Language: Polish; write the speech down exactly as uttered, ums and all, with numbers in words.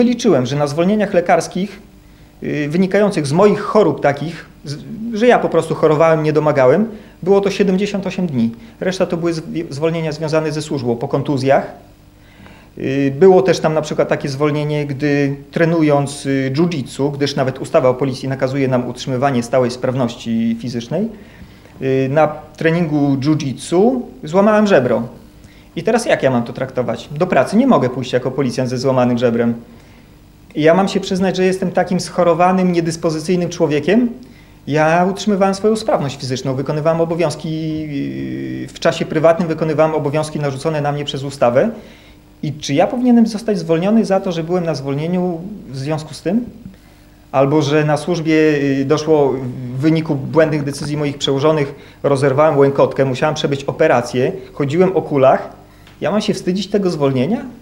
Liczyłem, że na zwolnieniach lekarskich yy, wynikających z moich chorób takich, z, że ja po prostu chorowałem, nie domagałem, było to siedemdziesiąt osiem dni. Reszta to były zwolnienia związane ze służbą po kontuzjach. Yy, było też tam na przykład takie zwolnienie, gdy trenując yy, jiu-jitsu, gdyż nawet ustawa o policji nakazuje nam utrzymywanie stałej sprawności fizycznej, yy, na treningu jiu-jitsu złamałem żebro. I teraz jak ja mam to traktować? Do pracy nie mogę pójść jako policjant ze złamanym żebrem. I ja mam się przyznać, że jestem takim schorowanym, niedyspozycyjnym człowiekiem. Ja utrzymywałem swoją sprawność fizyczną, wykonywałem obowiązki w czasie prywatnym, wykonywałem obowiązki narzucone na mnie przez ustawę. I czy ja powinienem zostać zwolniony za to, że byłem na zwolnieniu w związku z tym? Albo że na służbie doszło w wyniku błędnych decyzji moich przełożonych, rozerwałem łękotkę, musiałem przebyć operację, chodziłem o kulach. Ja mam się wstydzić tego zwolnienia?